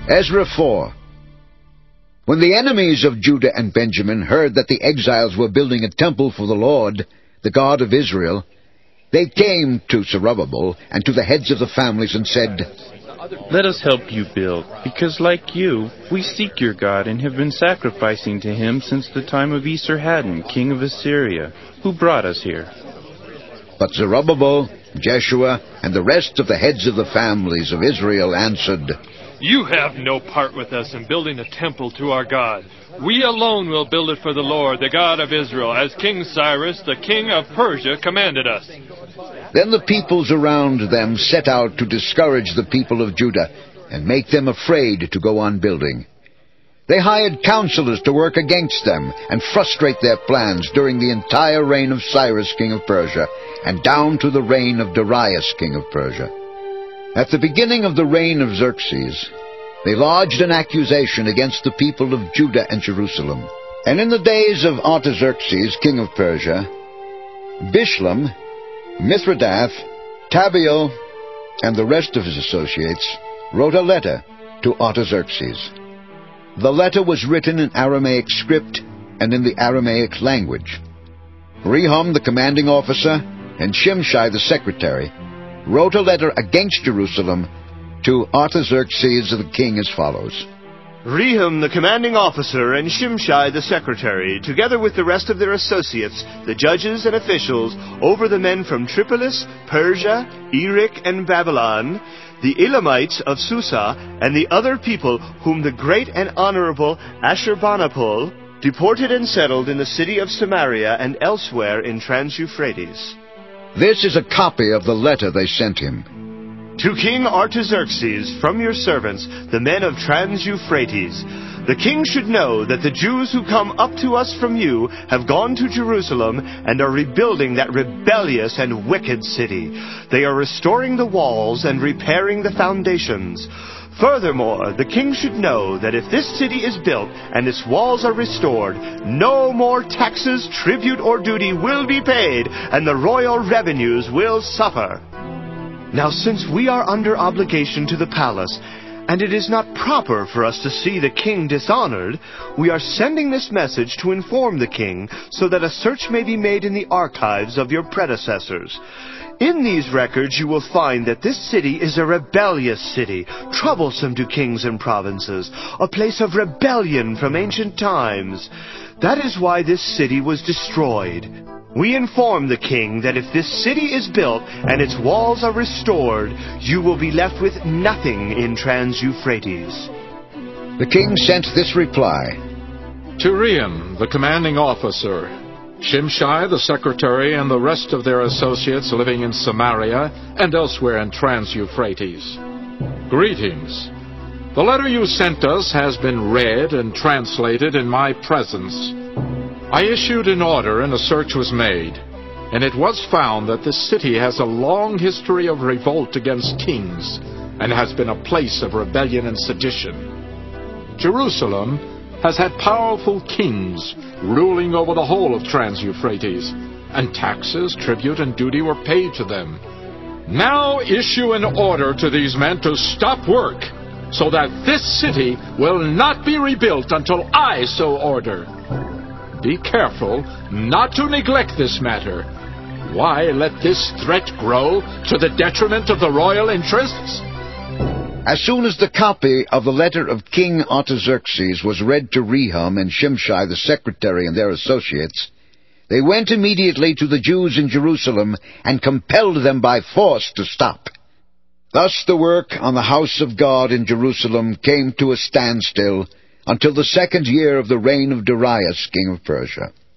Ezra 4. When the enemies of Judah and Benjamin heard that the exiles were building a temple for the Lord, the God of Israel, they came to Zerubbabel and to the heads of the families and said, "Let us help you build, because like you, we seek your God and have been sacrificing to him since the time of Esarhaddon, king of Assyria, who brought us here." But Zerubbabel, Jeshua, and the rest of the heads of the families of Israel answered, "You have no part with us in building a temple to our God. We alone will build it for the Lord, the God of Israel, as King Cyrus, the king of Persia, commanded us." Then the peoples around them set out to discourage the people of Judah and make them afraid to go on building. They hired counselors to work against them and frustrate their plans during the entire reign of Cyrus, king of Persia, and down to the reign of Darius, king of Persia. At the beginning of the reign of Xerxes, they lodged an accusation against the people of Judah and Jerusalem. And in the days of Artaxerxes, king of Persia, Bishlam, Mithridath, Tabeel, and the rest of his associates wrote a letter to Artaxerxes. The letter was written in Aramaic script and in the Aramaic language. Rehum, the commanding officer, and Shimshai, the secretary, wrote a letter against Jerusalem to Artaxerxes the king as follows. Rehum, the commanding officer, and Shimshai, the secretary, together with the rest of their associates, the judges and officials, over the men from Tripolis, Persia, Erech, and Babylon, the Elamites of Susa, and the other people whom the great and honorable Ashurbanipal deported and settled in the city of Samaria and elsewhere in Trans-Euphrates. This is a copy of the letter they sent him. To King Artaxerxes, from your servants, the men of Trans-Euphrates, the king should know that the Jews who come up to us from you have gone to Jerusalem and are rebuilding that rebellious and wicked city. They are restoring the walls and repairing the foundations. Furthermore, the king should know that if this city is built and its walls are restored, no more taxes, tribute, or duty will be paid, and the royal revenues will suffer. Now, since we are under obligation to the palace, and it is not proper for us to see the king dishonored, we are sending this message to inform the king, so that a search may be made in the archives of your predecessors. In these records you will find that this city is a rebellious city, troublesome to kings and provinces, a place of rebellion from ancient times. That is why this city was destroyed. We inform the king that if this city is built and its walls are restored, you will be left with nothing in Trans-Euphrates. The king sent this reply. To Rehum, the commanding officer, Shimshai, the secretary, and the rest of their associates living in Samaria and elsewhere in Trans-Euphrates. Greetings. The letter you sent us has been read and translated in my presence. I issued an order and a search was made, and it was found that this city has a long history of revolt against kings and has been a place of rebellion and sedition. Jerusalem has had powerful kings ruling over the whole of Trans-Euphrates, and taxes, tribute, and duty were paid to them. Now issue an order to these men to stop work, so that this city will not be rebuilt until I so order. Be careful not to neglect this matter. Why let this threat grow to the detriment of the royal interests? As soon as the copy of the letter of King Artaxerxes was read to Rehum and Shimshai the secretary and their associates, they went immediately to the Jews in Jerusalem and compelled them by force to stop. Thus the work on the house of God in Jerusalem came to a standstill until the 2nd year of the reign of Darius, king of Persia.